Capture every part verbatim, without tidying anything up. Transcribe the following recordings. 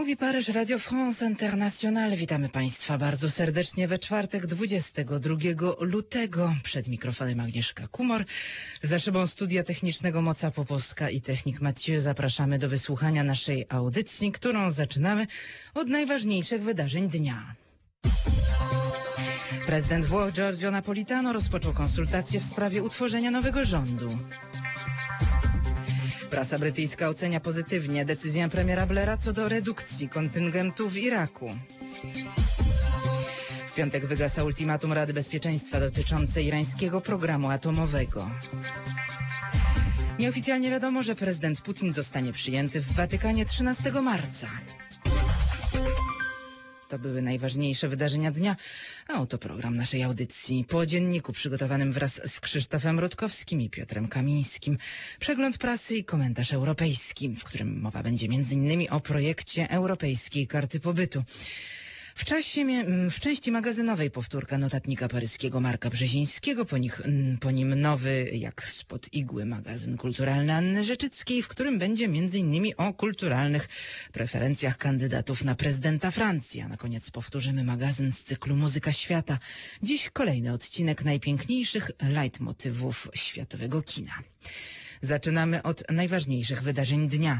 Mówi Paryż, Radio France International. Witamy Państwa bardzo serdecznie we czwartek, dwudziestego drugiego lutego. Przed mikrofonem Agnieszka Kumor. Za szybą studia technicznego Moca Popowska i technik Mathieu zapraszamy do wysłuchania naszej audycji, którą zaczynamy od najważniejszych wydarzeń dnia. Prezydent Włoch Giorgio Napolitano rozpoczął konsultacje w sprawie utworzenia nowego rządu. Prasa brytyjska ocenia pozytywnie decyzję premiera Blaira co do redukcji kontyngentu w Iraku. W piątek wygasa ultimatum Rady Bezpieczeństwa dotyczące irańskiego programu atomowego. Nieoficjalnie wiadomo, że prezydent Putin zostanie przyjęty w Watykanie trzynastego marca. To były najważniejsze wydarzenia dnia, a oto program naszej audycji. Po dzienniku przygotowanym wraz z Krzysztofem Rutkowskim i Piotrem Kamińskim. Przegląd prasy i komentarz europejski, w którym mowa będzie między innymi o projekcie Europejskiej Karty Pobytu. W czasie, w części magazynowej powtórka notatnika paryskiego Marka Brzezińskiego, po, nich, po nim nowy, jak spod igły, magazyn kulturalny Anny Rzeczyckiej, w którym będzie między innymi o kulturalnych preferencjach kandydatów na prezydenta Francji. A na koniec powtórzymy magazyn z cyklu Muzyka Świata. Dziś kolejny odcinek najpiękniejszych leitmotywów światowego kina. Zaczynamy od najważniejszych wydarzeń dnia.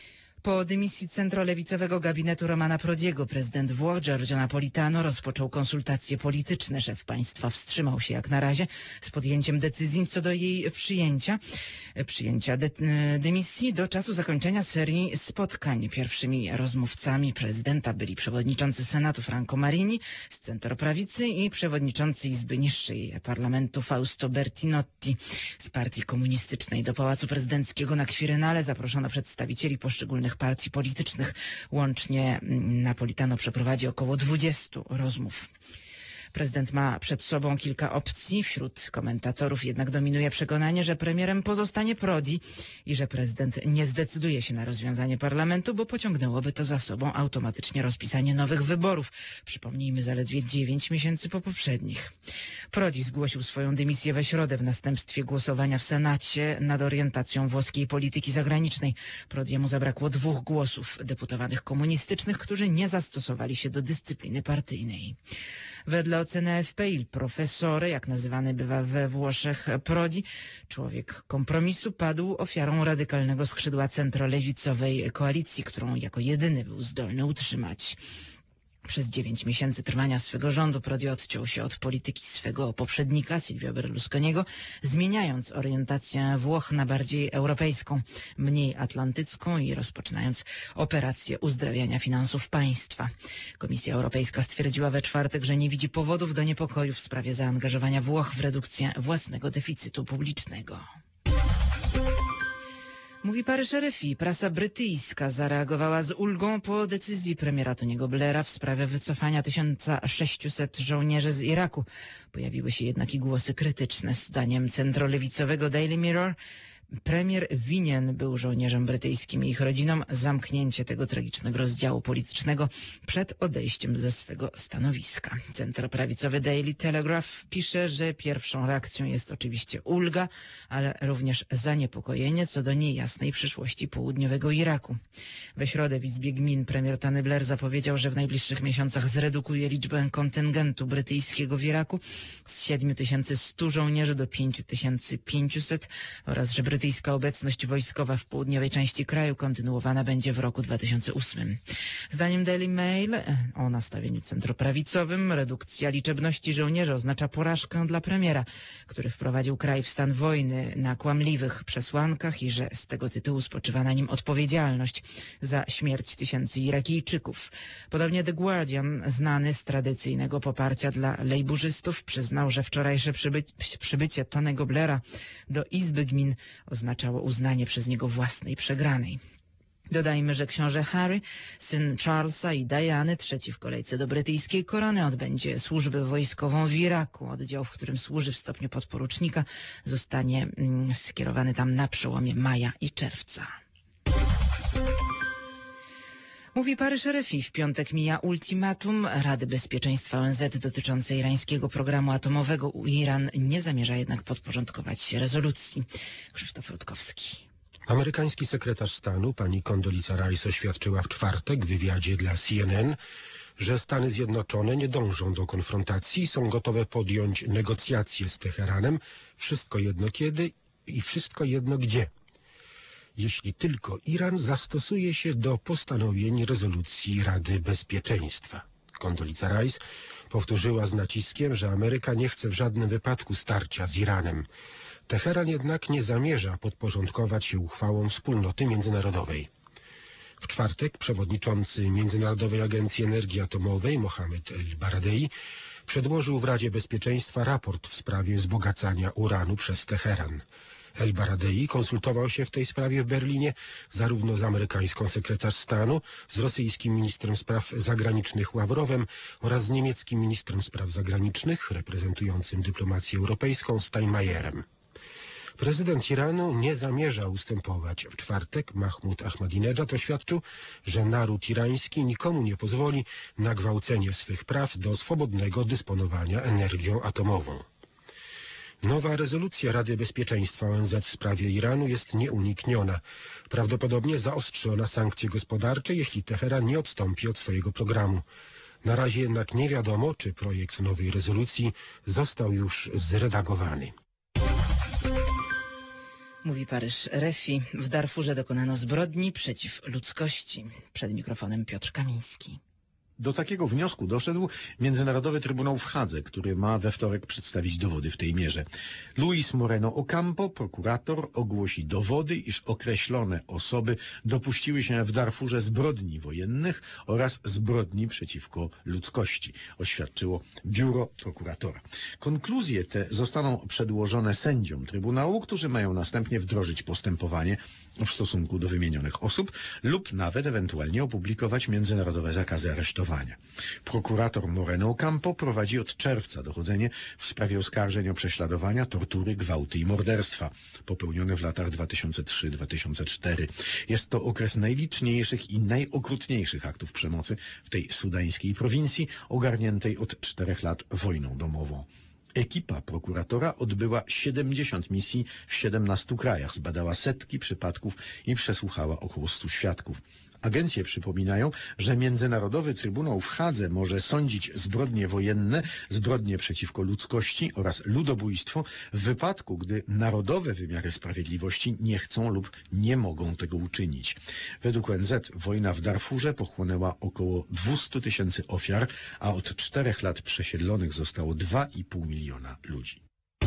Po dymisji centrolewicowego gabinetu Romana Prodiego prezydent Włoch Giorgio Napolitano rozpoczął konsultacje polityczne. Szef państwa wstrzymał się jak na razie z podjęciem decyzji co do jej przyjęcia, przyjęcia de dymisji do czasu zakończenia serii spotkań. Pierwszymi rozmówcami prezydenta byli przewodniczący Senatu Franco Marini z centroprawicy i przewodniczący Izby Niższej Parlamentu Fausto Bertinotti z Partii Komunistycznej. Do Pałacu Prezydenckiego na Kwirynale zaproszono przedstawicieli poszczególnych partii politycznych. Łącznie Napolitano przeprowadzi około dwudziestu rozmów. Prezydent ma przed sobą kilka opcji. Wśród komentatorów jednak dominuje przekonanie, że premierem pozostanie Prodi i że prezydent nie zdecyduje się na rozwiązanie parlamentu, bo pociągnęłoby to za sobą automatycznie rozpisanie nowych wyborów. Przypomnijmy, zaledwie dziewięć miesięcy po poprzednich. Prodi zgłosił swoją dymisję we środę w następstwie głosowania w Senacie nad orientacją włoskiej polityki zagranicznej. Prodiemu zabrakło dwóch głosów deputowanych komunistycznych, którzy nie zastosowali się do dyscypliny partyjnej. Wedle oceny A F P Il Professore, jak nazywany bywa we Włoszech Prodi, człowiek kompromisu, padł ofiarą radykalnego skrzydła centrolewicowej koalicji, którą jako jedyny był zdolny utrzymać. Przez dziewięć miesięcy trwania swego rządu Prodi odciął się od polityki swego poprzednika, Silvio Berlusconiego, zmieniając orientację Włoch na bardziej europejską, mniej atlantycką i rozpoczynając operację uzdrawiania finansów państwa. Komisja Europejska stwierdziła we czwartek, że nie widzi powodów do niepokoju w sprawie zaangażowania Włoch w redukcję własnego deficytu publicznego. Mówi Paryż R F I. Prasa brytyjska zareagowała z ulgą po decyzji premiera Tony'ego Blaira w sprawie wycofania tysiąc sześciuset żołnierzy z Iraku. Pojawiły się jednak i głosy krytyczne. Zdaniem centrolewicowego Daily Mirror premier winien był żołnierzom brytyjskim i ich rodzinom zamknięcie tego tragicznego rozdziału politycznego przed odejściem ze swego stanowiska. Centroprawicowy Daily Telegraph pisze, że pierwszą reakcją jest oczywiście ulga, ale również zaniepokojenie co do niejasnej przyszłości południowego Iraku. We środę w Izbie Gmin premier Tony Blair zapowiedział, że w najbliższych miesiącach zredukuje liczbę kontyngentu brytyjskiego w Iraku z siedmiu tysięcy stu żołnierzy do pięciu tysięcy pięciuset oraz że brytyjska obecność wojskowa w południowej części kraju kontynuowana będzie w roku dwa tysiące ósmym. Zdaniem Daily Mail o nastawieniu centroprawicowym redukcja liczebności żołnierzy oznacza porażkę dla premiera, który wprowadził kraj w stan wojny na kłamliwych przesłankach i że z tego tytułu spoczywa na nim odpowiedzialność za śmierć tysięcy Irakijczyków. Podobnie The Guardian, znany z tradycyjnego poparcia dla lejburzystów, przyznał, że wczorajsze przyby przybycie Tonego Blaira do Izby Gmin oznaczało uznanie przez niego własnej przegranej. Dodajmy, że książę Harry, syn Charlesa i Diany, trzeci w kolejce do brytyjskiej korony, odbędzie służbę wojskową w Iraku. Oddział, w którym służy w stopniu podporucznika, zostanie mm, skierowany tam na przełomie maja i czerwca. Mówi Paryż R F I. W piątek mija ultimatum Rady Bezpieczeństwa O N Z dotyczące irańskiego programu atomowego. Iran nie zamierza jednak podporządkować się rezolucji. Krzysztof Rutkowski. Amerykański sekretarz stanu pani Condoleezza Rice oświadczyła w czwartek w wywiadzie dla C N N, że Stany Zjednoczone nie dążą do konfrontacji i są gotowe podjąć negocjacje z Teheranem, wszystko jedno kiedy i wszystko jedno gdzie, jeśli tylko Iran zastosuje się do postanowień rezolucji Rady Bezpieczeństwa. Condoleezza Rice powtórzyła z naciskiem, że Ameryka nie chce w żadnym wypadku starcia z Iranem. Teheran jednak nie zamierza podporządkować się uchwałom wspólnoty międzynarodowej. W czwartek przewodniczący Międzynarodowej Agencji Energii Atomowej Mohammed El-Baradei przedłożył w Radzie Bezpieczeństwa raport w sprawie wzbogacania uranu przez Teheran. El-Baradei konsultował się w tej sprawie w Berlinie zarówno z amerykańską sekretarz stanu, z rosyjskim ministrem spraw zagranicznych Ławrowem oraz z niemieckim ministrem spraw zagranicznych reprezentującym dyplomację europejską Steinmeierem. Prezydent Iranu nie zamierza ustępować. W czwartek Mahmud Ahmadinejad oświadczył, że naród irański nikomu nie pozwoli na gwałcenie swych praw do swobodnego dysponowania energią atomową. Nowa rezolucja Rady Bezpieczeństwa O N Z w sprawie Iranu jest nieunikniona. Prawdopodobnie zaostrzy ona sankcje gospodarcze, jeśli Teheran nie odstąpi od swojego programu. Na razie jednak nie wiadomo, czy projekt nowej rezolucji został już zredagowany. Mówi Paryż R F I. W Darfurze dokonano zbrodni przeciw ludzkości. Przed mikrofonem Piotr Kamiński. Do takiego wniosku doszedł Międzynarodowy Trybunał w Hadze, który ma we wtorek przedstawić dowody w tej mierze. Luis Moreno Ocampo, prokurator, ogłosi dowody, iż określone osoby dopuściły się w Darfurze zbrodni wojennych oraz zbrodni przeciwko ludzkości, oświadczyło biuro prokuratora. Konkluzje te zostaną przedłożone sędziom Trybunału, którzy mają następnie wdrożyć postępowanie w stosunku do wymienionych osób lub nawet ewentualnie opublikować międzynarodowe zakazy aresztowania. Prokurator Moreno Ocampo prowadzi od czerwca dochodzenie w sprawie oskarżeń o prześladowania, tortury, gwałty i morderstwa popełnione w latach dwa tysiące trzeci do dwa tysiące czwartego. Jest to okres najliczniejszych i najokrutniejszych aktów przemocy w tej sudańskiej prowincji ogarniętej od czterech lat wojną domową. Ekipa prokuratora odbyła siedemdziesiąt misji w siedemnastu krajach, zbadała setki przypadków i przesłuchała około stu świadków. Agencje przypominają, że Międzynarodowy Trybunał w Hadze może sądzić zbrodnie wojenne, zbrodnie przeciwko ludzkości oraz ludobójstwo w wypadku, gdy narodowe wymiary sprawiedliwości nie chcą lub nie mogą tego uczynić. Według O N Z wojna w Darfurze pochłonęła około dwieście tysięcy ofiar, a od czterech lat przesiedlonych zostało dwa i pół miliona ludzi.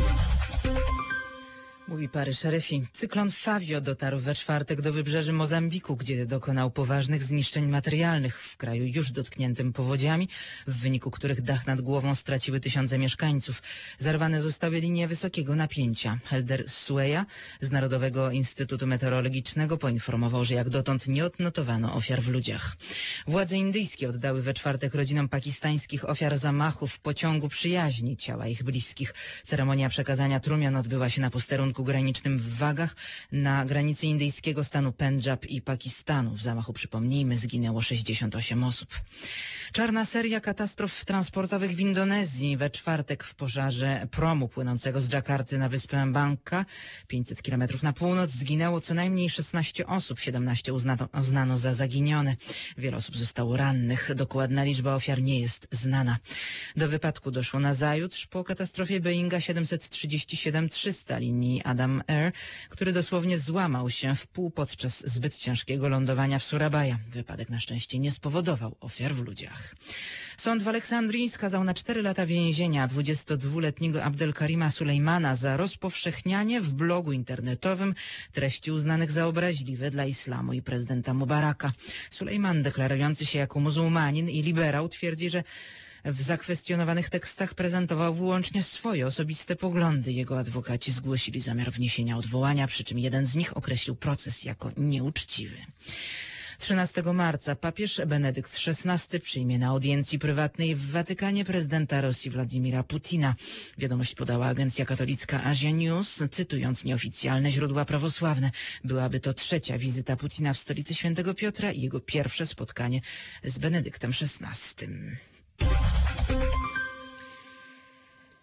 Mówi Paryż R F I. Cyklon Fabio dotarł we czwartek do wybrzeży Mozambiku, gdzie dokonał poważnych zniszczeń materialnych w kraju już dotkniętym powodziami, w wyniku których dach nad głową straciły tysiące mieszkańców. Zerwane zostały linie wysokiego napięcia. Helder Sueya z Narodowego Instytutu Meteorologicznego poinformował, że jak dotąd nie odnotowano ofiar w ludziach. Władze indyjskie oddały we czwartek rodzinom pakistańskich ofiar zamachów w pociągu przyjaźni ciała ich bliskich. Ceremonia przekazania trumian odbyła się na posterunku granicznym w Wagach na granicy indyjskiego stanu Pendżab i Pakistanu. W zamachu, przypomnijmy, zginęło sześćdziesiąt osiem osób. Czarna seria katastrof transportowych w Indonezji. We czwartek w pożarze promu płynącego z Dżakarty na wyspę Bangka, pięćset kilometrów na północ, zginęło co najmniej szesnaście osób, siedemnaście uznano, uznano za zaginione. Wiele osób zostało rannych. Dokładna liczba ofiar nie jest znana. Do wypadku doszło nazajutrz po katastrofie Boeinga siedemset trzydzieści siedem trzysta linii Adam Air, który dosłownie złamał się w pół podczas zbyt ciężkiego lądowania w Surabaya. Wypadek na szczęście nie spowodował ofiar w ludziach. Sąd w Aleksandrii skazał na cztery lata więzienia dwudziestodwuletniego Abdelkarima Sulejmana za rozpowszechnianie w blogu internetowym treści uznanych za obraźliwe dla islamu i prezydenta Mubaraka. Sulejman, deklarujący się jako muzułmanin i liberał, twierdzi, że w zakwestionowanych tekstach prezentował wyłącznie swoje osobiste poglądy. Jego adwokaci zgłosili zamiar wniesienia odwołania, przy czym jeden z nich określił proces jako nieuczciwy. trzynastego marca papież Benedykt szesnasty przyjmie na audiencji prywatnej w Watykanie prezydenta Rosji Władimira Putina. Wiadomość podała agencja katolicka Asia News, cytując nieoficjalne źródła prawosławne. Byłaby to trzecia wizyta Putina w stolicy Świętego Piotra i jego pierwsze spotkanie z Benedyktem szesnastym.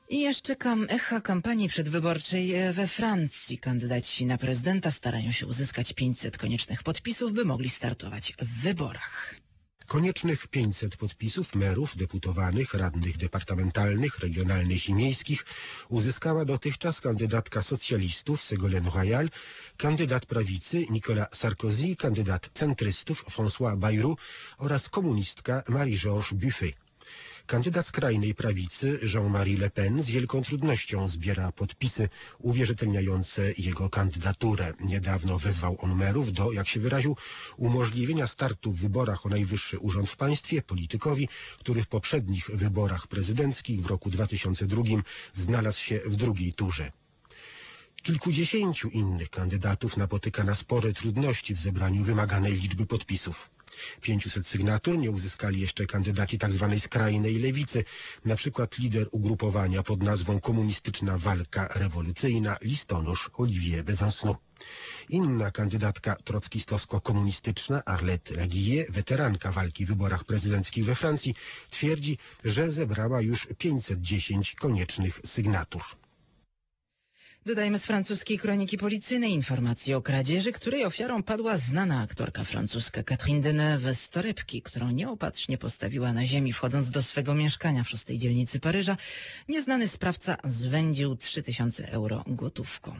I jeszcze kam echa kampanii przedwyborczej we Francji. Kandydaci na prezydenta starają się uzyskać pięćset koniecznych podpisów, by mogli startować w wyborach. Koniecznych pięćset podpisów merów, deputowanych, radnych departamentalnych, regionalnych i miejskich uzyskała dotychczas kandydatka socjalistów Ségolène Royal, kandydat prawicy Nicolas Sarkozy, kandydat centrystów François Bayrou oraz komunistka Marie-Georges Buffet. Kandydat skrajnej prawicy Jean-Marie Le Pen z wielką trudnością zbiera podpisy uwierzytelniające jego kandydaturę. Niedawno wezwał on merów do, jak się wyraził, umożliwienia startu w wyborach o najwyższy urząd w państwie politykowi, który w poprzednich wyborach prezydenckich w roku dwa tysiące drugim znalazł się w drugiej turze. Kilkudziesięciu innych kandydatów napotyka na spore trudności w zebraniu wymaganej liczby podpisów. pięciuset sygnatur nie uzyskali jeszcze kandydaci tzw. skrajnej lewicy, na przykład lider ugrupowania pod nazwą Komunistyczna Walka Rewolucyjna, listonosz Olivier Besancenot. Inna kandydatka trockistowsko-komunistyczna Arlette Laguillet, weteranka walki w wyborach prezydenckich we Francji, twierdzi, że zebrała już pięćset dziesięć koniecznych sygnatur. Dodajmy z francuskiej kroniki policyjnej informację o kradzieży, której ofiarą padła znana aktorka francuska Catherine Deneuve z torebki, którą nieopatrznie postawiła na ziemi, wchodząc do swego mieszkania w szóstej dzielnicy Paryża. Nieznany sprawca zwędził trzy tysiące euro gotówką.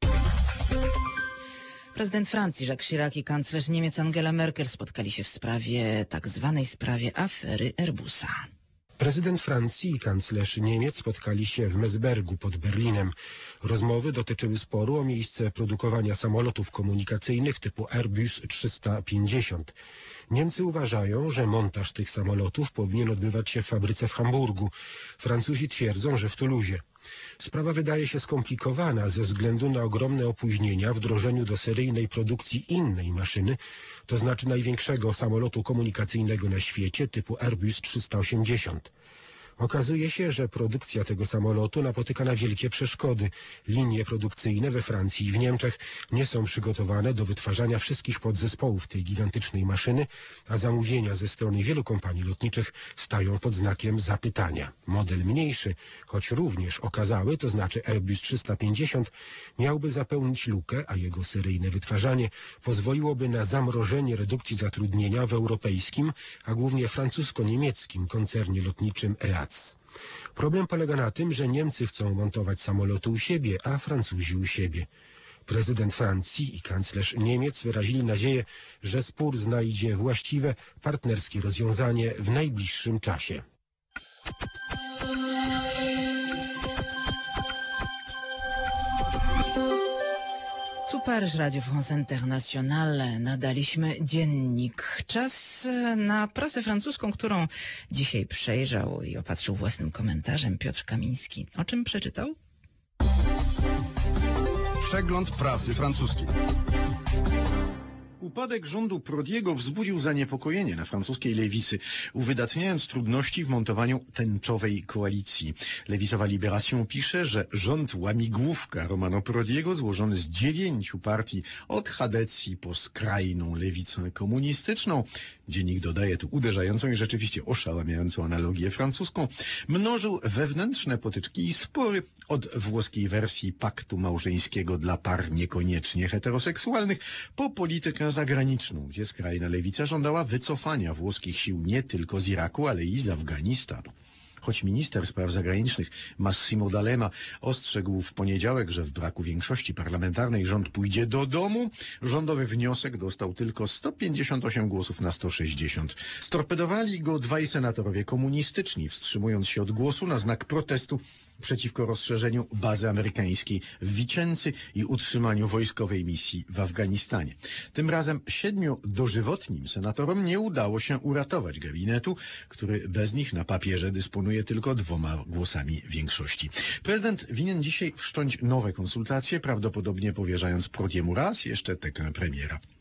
Prezydent Francji Jacques Chirac i kanclerz Niemiec Angela Merkel spotkali się w sprawie, tak zwanej sprawie afery Airbusa. Prezydent Francji i kanclerz Niemiec spotkali się w Mesebergu pod Berlinem. Rozmowy dotyczyły sporu o miejsce produkowania samolotów komunikacyjnych typu Airbus trzysta pięćdziesiąt. Niemcy uważają, że montaż tych samolotów powinien odbywać się w fabryce w Hamburgu. Francuzi twierdzą, że w Toulouse. Sprawa wydaje się skomplikowana ze względu na ogromne opóźnienia w wdrożeniu do seryjnej produkcji innej maszyny, to znaczy największego samolotu komunikacyjnego na świecie typu Airbus trzysta osiemdziesiąt. Okazuje się, że produkcja tego samolotu napotyka na wielkie przeszkody. Linie produkcyjne we Francji i w Niemczech nie są przygotowane do wytwarzania wszystkich podzespołów tej gigantycznej maszyny, a zamówienia ze strony wielu kompanii lotniczych stają pod znakiem zapytania. Model mniejszy, choć również okazały, to znaczy Airbus trzysta pięćdziesiąt, miałby zapełnić lukę, a jego seryjne wytwarzanie pozwoliłoby na zamrożenie redukcji zatrudnienia w europejskim, a głównie francusko-niemieckim koncernie lotniczym E A C. Problem polega na tym, że Niemcy chcą montować samoloty u siebie, a Francuzi u siebie. Prezydent Francji i kanclerz Niemiec wyrazili nadzieję, że spór znajdzie właściwe, partnerskie rozwiązanie w najbliższym czasie. Tu Paryż, Radio France Internationale. Nadaliśmy dziennik. Czas na prasę francuską, którą dzisiaj przejrzał i opatrzył własnym komentarzem Piotr Kamiński. O czym przeczytał? Przegląd prasy francuskiej. Upadek rządu Prodiego wzbudził zaniepokojenie na francuskiej lewicy, uwydatniając trudności w montowaniu tęczowej koalicji. Lewicowa Libération pisze, że rząd łamigłówka Romano Prodiego, złożony z dziewięciu partii od Chadecji po skrajną lewicę komunistyczną, dziennik dodaje tu uderzającą i rzeczywiście oszałamiającą analogię francuską, mnożył wewnętrzne potyczki i spory od włoskiej wersji paktu małżeńskiego dla par niekoniecznie heteroseksualnych po politykę zagraniczną, gdzie skrajna lewica żądała wycofania włoskich sił nie tylko z Iraku, ale i z Afganistanu. Choć minister spraw zagranicznych Massimo D'Alema ostrzegł w poniedziałek, że w braku większości parlamentarnej rząd pójdzie do domu, rządowy wniosek dostał tylko sto pięćdziesiąt osiem głosów na sto sześćdziesiąt. Storpedowali go dwaj senatorowie komunistyczni, wstrzymując się od głosu na znak protestu przeciwko rozszerzeniu bazy amerykańskiej w Wicency i utrzymaniu wojskowej misji w Afganistanie. Tym razem siedmiu dożywotnim senatorom nie udało się uratować gabinetu, który bez nich na papierze dysponuje tylko dwoma głosami większości. Prezydent winien dzisiaj wszcząć nowe konsultacje, prawdopodobnie powierzając Prodiemu raz jeszcze tekę premiera.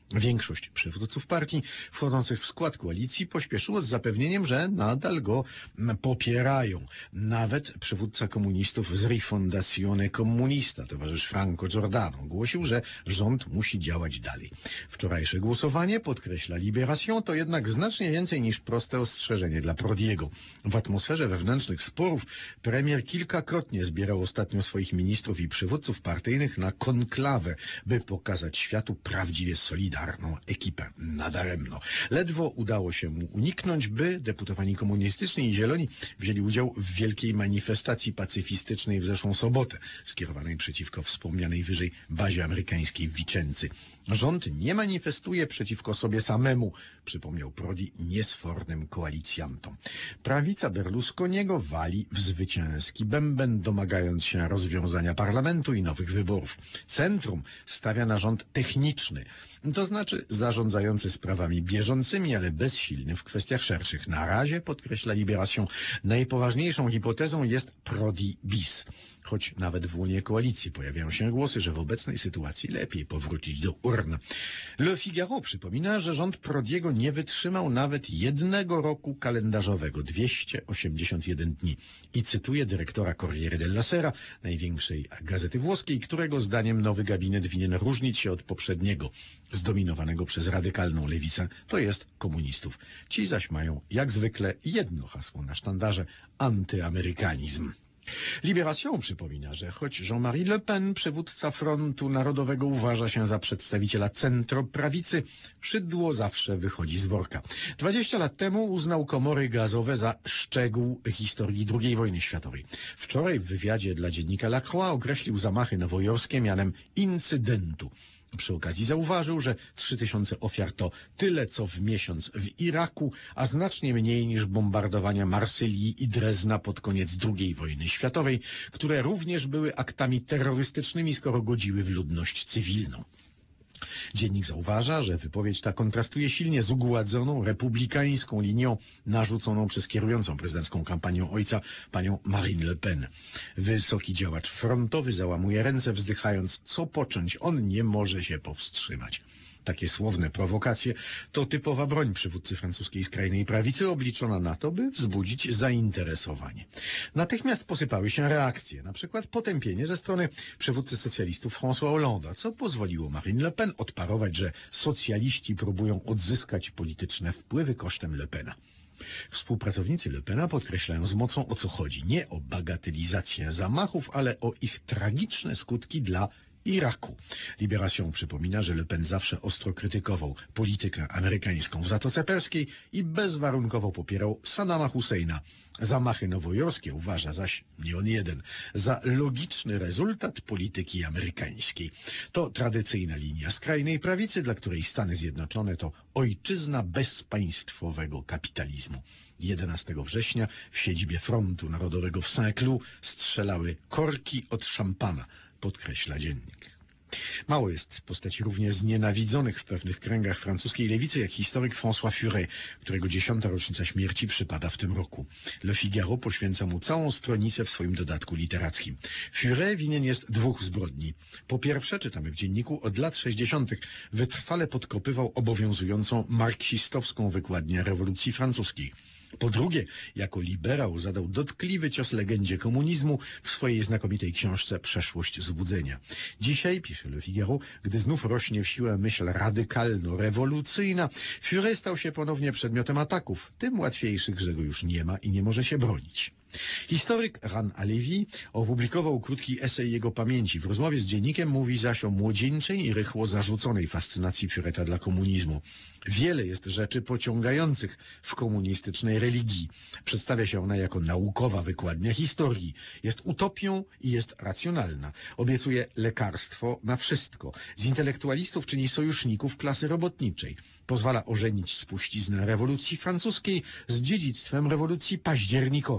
Większość przywódców partii wchodzących w skład koalicji pośpieszyło z zapewnieniem, że nadal go popierają. Nawet przywódca komunistów z Rifondazione Comunista, towarzysz Franco Giordano, głosił, że rząd musi działać dalej. Wczorajsze głosowanie, podkreśla Libération, to jednak znacznie więcej niż proste ostrzeżenie dla Prodiego. W atmosferze wewnętrznych sporów premier kilkakrotnie zbierał ostatnio swoich ministrów i przywódców partyjnych na konklawę, by pokazać światu prawdziwie solidarną ekipę. Nadaremno. Ledwo udało się mu uniknąć, by deputowani komunistyczni i zieloni wzięli udział w wielkiej manifestacji pacyfistycznej w zeszłą sobotę, skierowanej przeciwko wspomnianej wyżej bazie amerykańskiej w Vicenzy. Rząd nie manifestuje przeciwko sobie samemu, przypomniał Prodi niesfornym koalicjantom. Prawica Berlusconiego wali w zwycięski bęben, domagając się rozwiązania parlamentu i nowych wyborów. Centrum stawia na rząd techniczny, to znaczy zarządzający sprawami bieżącymi, ale bezsilny w kwestiach szerszych. Na razie, podkreśla Libération, najpoważniejszą hipotezą jest Prodi bis. Choć nawet w łonie koalicji pojawiają się głosy, że w obecnej sytuacji lepiej powrócić do urn. Le Figaro przypomina, że rząd Prodiego nie wytrzymał nawet jednego roku kalendarzowego, dwieście osiemdziesiąt jeden dni. I cytuje dyrektora Corriere della Sera, największej gazety włoskiej, którego zdaniem nowy gabinet winien różnić się od poprzedniego, zdominowanego przez radykalną lewicę, to jest komunistów. Ci zaś mają, jak zwykle, jedno hasło na sztandarze – antyamerykanizm. Libération przypomina, że choć Jean-Marie Le Pen, przywódca Frontu Narodowego, uważa się za przedstawiciela centroprawicy, szydło zawsze wychodzi z worka. Dwadzieścia lat temu uznał komory gazowe za szczegół historii drugiej wojny światowej. Wczoraj w wywiadzie dla dziennika La Croix określił zamachy nowojorskie mianem incydentu. Przy okazji zauważył, że trzy tysiące ofiar to tyle, co w miesiąc w Iraku, a znacznie mniej niż bombardowania Marsylii i Drezna pod koniec drugiej wojny światowej, które również były aktami terrorystycznymi, skoro godziły w ludność cywilną. Dziennik zauważa, że wypowiedź ta kontrastuje silnie z ugładzoną, republikańską linią narzuconą przez kierującą prezydencką kampanią ojca, panią Marine Le Pen. Wysoki działacz frontowy załamuje ręce, wzdychając, co począć, on nie może się powstrzymać. Takie słowne prowokacje to typowa broń przywódcy francuskiej skrajnej prawicy, obliczona na to, by wzbudzić zainteresowanie. Natychmiast posypały się reakcje, na przykład potępienie ze strony przywódcy socjalistów François Hollande'a, co pozwoliło Marine Le Pen odparować, że socjaliści próbują odzyskać polityczne wpływy kosztem Le Pena. Współpracownicy Le Pena podkreślają z mocą, o co chodzi. Nie o bagatelizację zamachów, ale o ich tragiczne skutki dla Iraku. Libération przypomina, że Le Pen zawsze ostro krytykował politykę amerykańską w Zatoce Perskiej i bezwarunkowo popierał Saddama Husseina. Zamachy nowojorskie uważa zaś, nie on jeden, za logiczny rezultat polityki amerykańskiej. To tradycyjna linia skrajnej prawicy, dla której Stany Zjednoczone to ojczyzna bezpaństwowego kapitalizmu. jedenastego września w siedzibie Frontu Narodowego w Saint-Cloud strzelały korki od szampana, podkreśla dziennik. Mało jest postaci równie znienawidzonych w pewnych kręgach francuskiej lewicy jak historyk François Furet, którego dziesiąta rocznica śmierci przypada w tym roku. Le Figaro poświęca mu całą stronicę w swoim dodatku literackim. Furet winien jest dwóch zbrodni. Po pierwsze, czytamy w dzienniku, od lat sześćdziesiątych wytrwale podkopywał obowiązującą marksistowską wykładnię rewolucji francuskiej. Po drugie, jako liberał zadał dotkliwy cios legendzie komunizmu w swojej znakomitej książce Przeszłość złudzenia. Dzisiaj, pisze Le Figaro, gdy znów rośnie w siłę myśl radykalno-rewolucyjna, Furet stał się ponownie przedmiotem ataków, tym łatwiejszych, że go już nie ma i nie może się bronić. Historyk Ran Alevi opublikował krótki esej jego pamięci. W rozmowie z dziennikiem mówi zaś o młodzieńczej i rychło zarzuconej fascynacji Fureta dla komunizmu. Wiele jest rzeczy pociągających w komunistycznej religii. Przedstawia się ona jako naukowa wykładnia historii. Jest utopią i jest racjonalna. Obiecuje lekarstwo na wszystko. Z intelektualistów czyni sojuszników klasy robotniczej. Pozwala ożenić spuściznę rewolucji francuskiej z dziedzictwem rewolucji październikowej.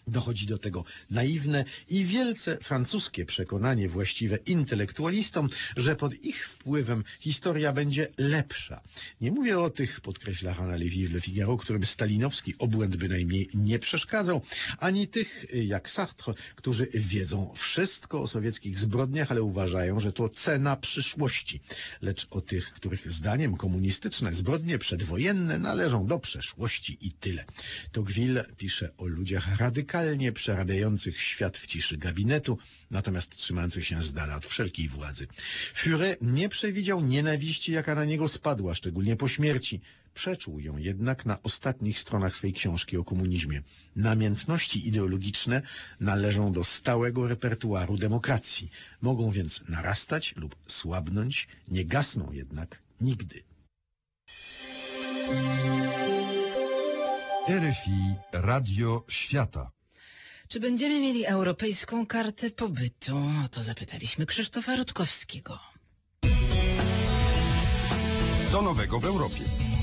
Dochodzi do tego naiwne i wielce francuskie przekonanie właściwe intelektualistom, że pod ich wpływem historia będzie lepsza. Nie mówię o tych, podkreśla Hanna Levy w Le Figaro, którym stalinowski obłęd bynajmniej nie przeszkadzał, ani tych, jak Sartre, którzy wiedzą wszystko o sowieckich zbrodniach, ale uważają, że to cena przyszłości. Lecz o tych, których zdaniem komunistyczne zbrodnie przedwojenne należą do przeszłości i tyle. Tocqueville pisze o ludziach radykalnych, przerabiających świat w ciszy gabinetu, natomiast trzymających się z dala od wszelkiej władzy. Furet nie przewidział nienawiści, jaka na niego spadła, szczególnie po śmierci. Przeczuł ją jednak na ostatnich stronach swej książki o komunizmie. Namiętności ideologiczne należą do stałego repertuaru demokracji. Mogą więc narastać lub słabnąć, nie gasną jednak nigdy. R F I Radio Świata. Czy będziemy mieli europejską kartę pobytu? O to zapytaliśmy Krzysztofa Rutkowskiego. Co nowego w Europie?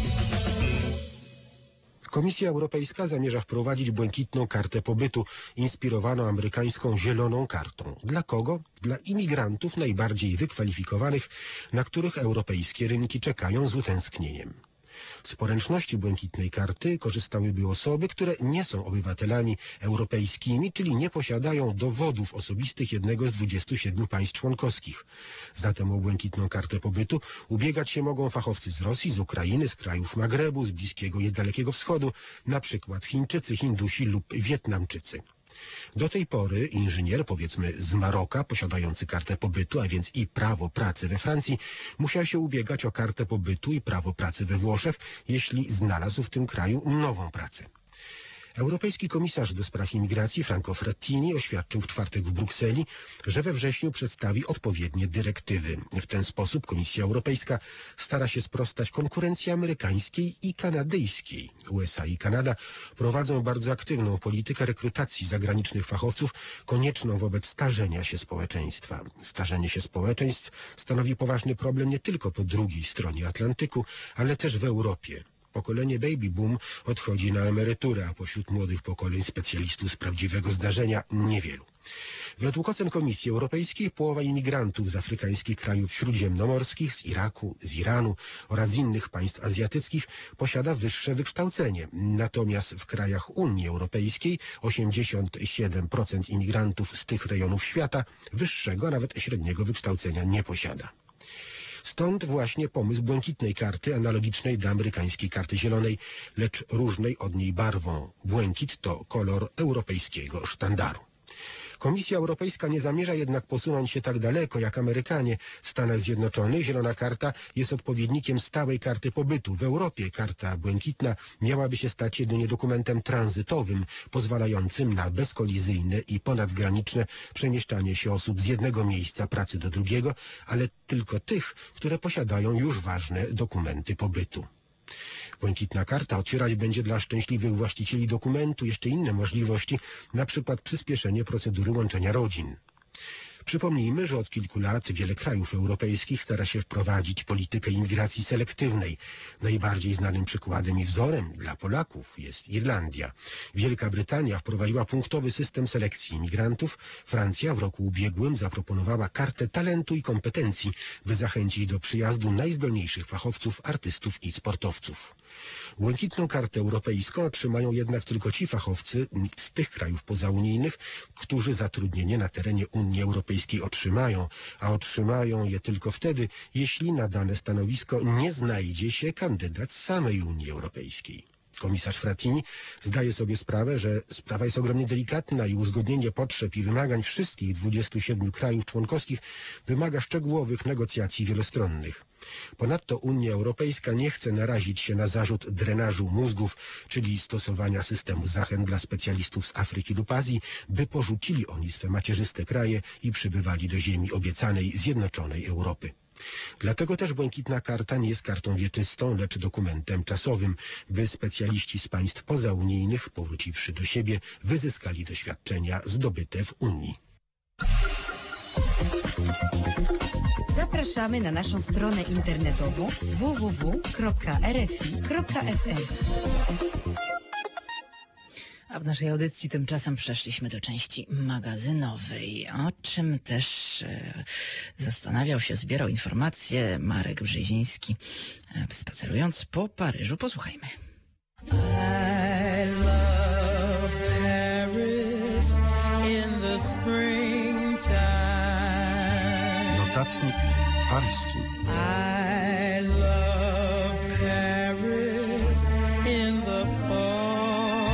Komisja Europejska zamierza wprowadzić błękitną kartę pobytu, inspirowaną amerykańską zieloną kartą. Dla kogo? Dla imigrantów najbardziej wykwalifikowanych, na których europejskie rynki czekają z utęsknieniem. Z poręczności błękitnej karty korzystałyby osoby, które nie są obywatelami europejskimi, czyli nie posiadają dowodów osobistych jednego z dwudziestu siedmiu państw członkowskich. Zatem o błękitną kartę pobytu ubiegać się mogą fachowcy z Rosji, z Ukrainy, z krajów Magrebu, z Bliskiego i z Dalekiego Wschodu, na przykład Chińczycy, Hindusi lub Wietnamczycy. Do tej pory inżynier, powiedzmy z Maroka, posiadający kartę pobytu, a więc i prawo pracy we Francji, musiał się ubiegać o kartę pobytu i prawo pracy we Włoszech, jeśli znalazł w tym kraju nową pracę. Europejski komisarz do spraw imigracji Franco Frattini oświadczył w czwartek w Brukseli, że we wrześniu przedstawi odpowiednie dyrektywy. W ten sposób Komisja Europejska stara się sprostać konkurencji amerykańskiej i kanadyjskiej. U S A i Kanada prowadzą bardzo aktywną politykę rekrutacji zagranicznych fachowców, konieczną wobec starzenia się społeczeństwa. Starzenie się społeczeństw stanowi poważny problem nie tylko po drugiej stronie Atlantyku, ale też w Europie. Pokolenie baby boom odchodzi na emeryturę, a pośród młodych pokoleń specjalistów z prawdziwego zdarzenia niewielu. Według ocen Komisji Europejskiej połowa imigrantów z afrykańskich krajów śródziemnomorskich, z Iraku, z Iranu oraz innych państw azjatyckich posiada wyższe wykształcenie. Natomiast w krajach Unii Europejskiej osiemdziesiąt siedem procent imigrantów z tych rejonów świata wyższego, a nawet średniego wykształcenia nie posiada. Stąd właśnie pomysł błękitnej karty, analogicznej do amerykańskiej karty zielonej, lecz różnej od niej barwą. Błękit to kolor europejskiego sztandaru. Komisja Europejska nie zamierza jednak posunąć się tak daleko jak Amerykanie. W Stanach Zjednoczonych zielona karta jest odpowiednikiem stałej karty pobytu. W Europie karta błękitna miałaby się stać jedynie dokumentem tranzytowym, pozwalającym na bezkolizyjne i ponadgraniczne przemieszczanie się osób z jednego miejsca pracy do drugiego, ale tylko tych, które posiadają już ważne dokumenty pobytu. Błękitna karta otwierać będzie dla szczęśliwych właścicieli dokumentu jeszcze inne możliwości, na przykład przyspieszenie procedury łączenia rodzin. Przypomnijmy, że od kilku lat wiele krajów europejskich stara się wprowadzić politykę imigracji selektywnej. Najbardziej znanym przykładem i wzorem dla Polaków jest Irlandia. Wielka Brytania wprowadziła punktowy system selekcji imigrantów. Francja w roku ubiegłym zaproponowała kartę talentu i kompetencji, by zachęcić do przyjazdu najzdolniejszych fachowców, artystów i sportowców. Błękitną kartę europejską otrzymają jednak tylko ci fachowcy z tych krajów pozaunijnych, którzy zatrudnienie na terenie Unii Europejskiej otrzymają, a otrzymają je tylko wtedy, jeśli na dane stanowisko nie znajdzie się kandydat z samej Unii Europejskiej. Komisarz Frattini zdaje sobie sprawę, że sprawa jest ogromnie delikatna i uzgodnienie potrzeb i wymagań wszystkich dwudziestu siedmiu krajów członkowskich wymaga szczegółowych negocjacji wielostronnych. Ponadto Unia Europejska nie chce narazić się na zarzut drenażu mózgów, czyli stosowania systemu zachęt dla specjalistów z Afryki lub Azji, by porzucili oni swe macierzyste kraje i przybywali do ziemi obiecanej, zjednoczonej Europy. Dlatego też błękitna karta nie jest kartą wieczystą, lecz dokumentem czasowym, by specjaliści z państw pozaunijnych, powróciwszy do siebie, wyzyskali doświadczenia zdobyte w Unii. Zapraszamy na naszą stronę internetową w w w kropka r f i kropka f m. A w naszej audycji tymczasem przeszliśmy do części magazynowej, o czym też e, zastanawiał się, zbierał informacje Marek Brzeziński, e, spacerując po Paryżu. Posłuchajmy. I love Paris in the springtime. Notatnik paryski. I love Paris in the fall.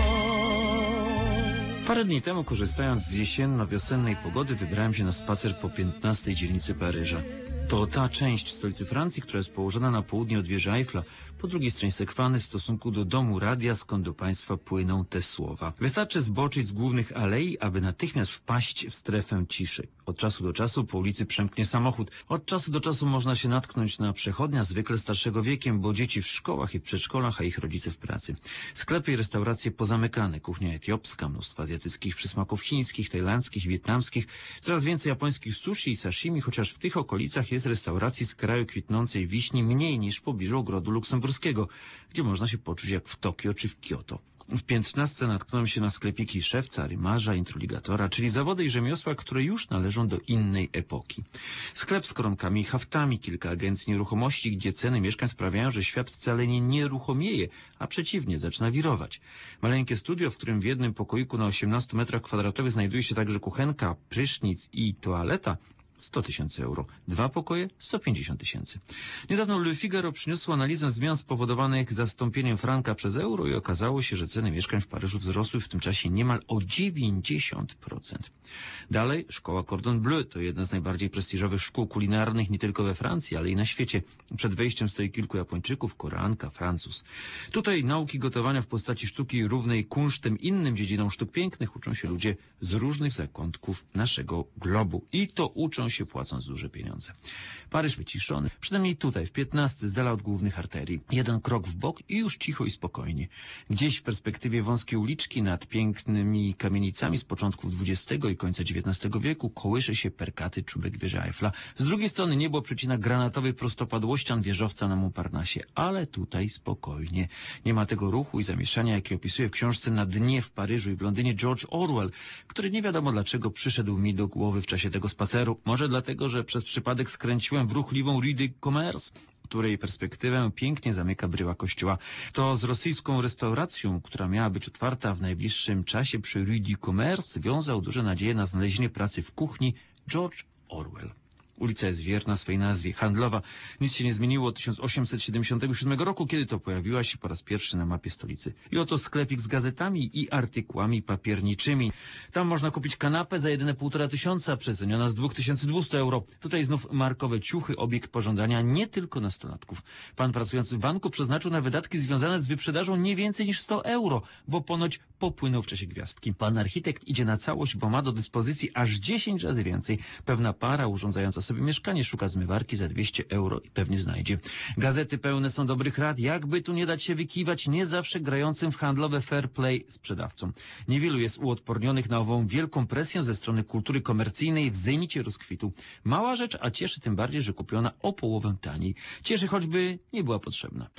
Parę dni temu, korzystając z jesienno-wiosennej pogody, wybrałem się na spacer po piętnastej dzielnicy Paryża. To ta część stolicy Francji, która jest położona na południe od wieży Eiffla, po drugiej stronie Sekwany w stosunku do domu radia, skąd do państwa płyną te słowa. Wystarczy zboczyć z głównych alei, aby natychmiast wpaść w strefę ciszy. Od czasu do czasu po ulicy przemknie samochód. Od czasu do czasu można się natknąć na przechodnia, zwykle starszego wiekiem, bo dzieci w szkołach i w przedszkolach, a ich rodzice w pracy. Sklepy i restauracje pozamykane, kuchnia etiopska, mnóstwo azjatyckich przysmaków chińskich, tajlandzkich, wietnamskich, coraz więcej japońskich sushi i sashimi, chociaż w tych okolicach jest restauracji z kraju kwitnącej wiśni mniej niż w pobliżu ogrodu luksemburskiego, gdzie można się poczuć jak w Tokio czy w Kioto. W piętnastce natknąłem się na sklepiki szewca, rymarza, intruligatora, czyli zawody i rzemiosła, które już należą do innej epoki. Sklep z koronkami i haftami, kilka agencji nieruchomości, gdzie ceny mieszkań sprawiają, że świat wcale nie nieruchomieje, a przeciwnie, zaczyna wirować. Maleńkie studio, w którym w jednym pokoiku na osiemnastu metrach kwadratowych znajduje się także kuchenka, prysznic i toaleta, sto tysięcy euro. Dwa pokoje? sto pięćdziesiąt tysięcy. Niedawno Le Figaro przyniosło analizę zmian spowodowanych zastąpieniem franka przez euro i okazało się, że ceny mieszkań w Paryżu wzrosły w tym czasie niemal o dziewięćdziesiąt procent. Dalej, szkoła Cordon Bleu to jedna z najbardziej prestiżowych szkół kulinarnych nie tylko we Francji, ale i na świecie. Przed wejściem stoi kilku Japończyków, Koreanka, Francuz. Tutaj nauki gotowania w postaci sztuki równej kunsztem innym dziedzinom sztuk pięknych uczą się ludzie z różnych zakątków naszego globu. I to uczą się płacąc duże pieniądze. Paryż wyciszony, przynajmniej tutaj w piętnastce z dala od głównych arterii. Jeden krok w bok i już cicho i spokojnie. Gdzieś w perspektywie wąskie uliczki nad pięknymi kamienicami z początków dwudziestego i końca dziewiętnastego wieku kołysze się perkaty czubek wieży Eiffla. Z drugiej strony niebo przecina granatowy prostopadłościan wieżowca na Montparnasse, ale tutaj spokojnie. Nie ma tego ruchu i zamieszania, jakie opisuje w książce Na dnie w Paryżu i w Londynie George Orwell, który nie wiadomo dlaczego przyszedł mi do głowy w czasie tego spaceru. Może dlatego, że przez przypadek skręciłem w ruchliwą Rue du Commerce, której perspektywę pięknie zamyka bryła kościoła. To z rosyjską restauracją, która miała być otwarta w najbliższym czasie przy Rue du Commerce, wiązał duże nadzieje na znalezienie pracy w kuchni George Orwell. Ulica jest wierna swej nazwie, handlowa. Nic się nie zmieniło od tysiąc osiemset siedemdziesiątego siódmego roku, kiedy to pojawiła się po raz pierwszy na mapie stolicy. I oto sklepik z gazetami i artykułami papierniczymi. Tam można kupić kanapę za jedyne półtora tysiąca, przeceniona z dwa tysiące dwieście euro. Tutaj znów markowe ciuchy, obiekt pożądania nie tylko nastolatków. Pan pracujący w banku przeznaczył na wydatki związane z wyprzedażą nie więcej niż sto euro, bo ponoć popłynął w czasie gwiazdki. Pan architekt idzie na całość, bo ma do dyspozycji aż dziesięć razy więcej. Pewna para urządzająca sobie mieszkanie szuka zmywarki za dwieście euro i pewnie znajdzie. Gazety pełne są dobrych rad, jakby tu nie dać się wykiwać nie zawsze grającym w handlowe fair play sprzedawcom. Niewielu jest uodpornionych na ową wielką presję ze strony kultury komercyjnej w zenicie rozkwitu. Mała rzecz, a cieszy tym bardziej, że kupiona o połowę taniej. Cieszy, choćby nie była potrzebna.